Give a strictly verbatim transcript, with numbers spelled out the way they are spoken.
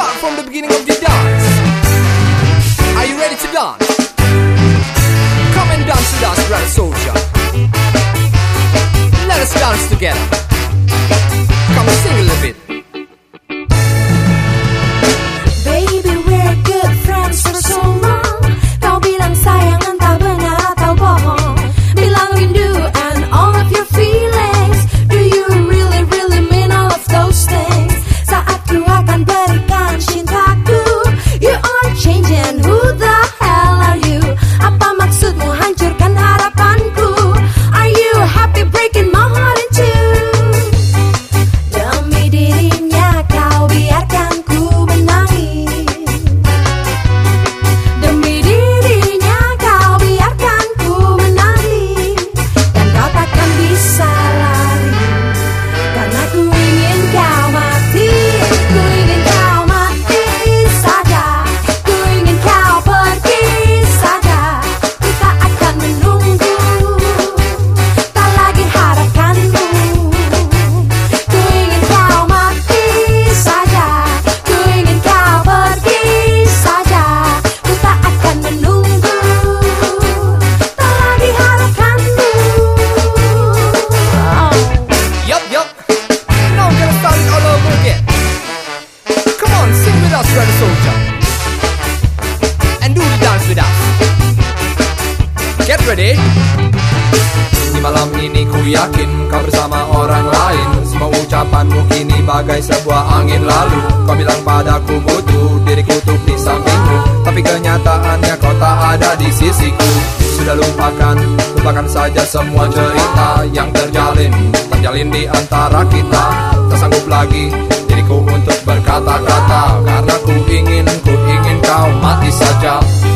start from the beginning of the dance. Are you ready to dance? Come and dance with us, brother soldier. Let us dance together. Come and sing a little bit. Baby, we're good friends for so long. Kau bilang sayang entah benar atau bohong. Bilang rindu and all of your feelings. Do you really, really mean all of those things? Saat ku akan berikan cintaku, you are changing. Who the hell are you? Apa maksudmu hancurkan harapanku? Are you happy breaking my heart in two? Demi dirinya kau biarkan ku menangis. Demi dirinya kau biarkan ku menangis. Dan kau takkan bisa lari, karena ku ingin kau mati. Ku ingin kau mati saja. Ku ingin kau pergi saja. Ku tak akan menunggu, tak lagi harapkanmu. Ku ingin kau mati saja. Ku ingin kau pergi saja. Ku tak akan menunggu, tak lagi harapkanmu. Yup, yup. Now we're gonna start it all over again. Come on, sing with us, brother soldier. And do the dance with us. Get ready. Di malam ini ku yakin kau bersama orang lain. Semua ucapanmu kini bagai sebuah angin lalu. Kau bilang padaku butuh diriku tuh di sampingmu, tapi kenyataannya kau tak ada di sisiku. Sudah lupakan, lupakan saja semua cerita yang terjalin Terjalin di antara kita. Tak sanggup lagi diriku untuk berkata-kata, karena ku ingin, ku ingin kau mati saja.